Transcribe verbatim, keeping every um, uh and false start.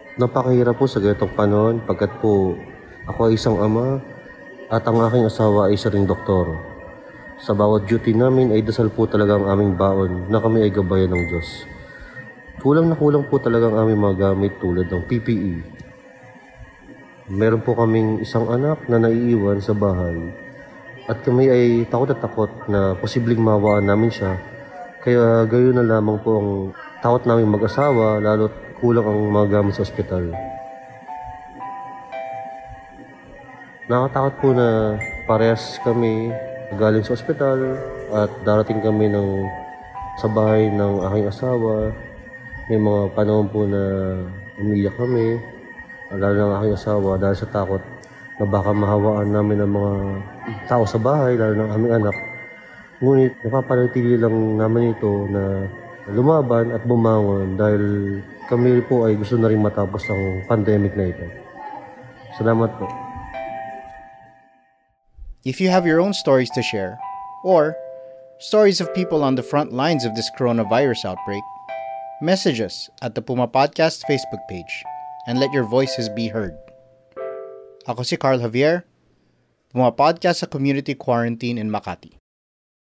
Napakahirap po sa ganitong panahon pagkat po ako ay isang ama at ang aking asawa ay isa ring doktor. Sa bawat duty namin ay dasal po talaga ang aming baon na kami ay gabayan ng Diyos. Kulang na kulang po talaga ang aming mga gamit tulad ng P P E. Meron po kaming isang anak na naiiwan sa bahay at kami ay takot at takot na posibleng mawaan namin siya. Kaya gayon na lamang po ang takot namin mag-asawa lalo't kulang ang mga gamit sa ospital. Nakakatakot po na parehas kami galing sa ospital at darating kami ng sa bahay ng aking asawa. May mga panahon po na umiyak kami, lalo ng aking asawa dahil sa takot na baka mahawaan namin ang mga tao sa bahay, lalo ng aming anak. Ngunit napapanatili lang namin ito na lumaban at bumangon dahil kami po ay gusto na rin matapos ang pandemic na ito. Salamat po. If you have your own stories to share, or stories of people on the front lines of this coronavirus outbreak, message us at the Puma Podcast Facebook page and let your voices be heard. Ako si Carl Javier, Puma Podcast sa Community Quarantine in Makati.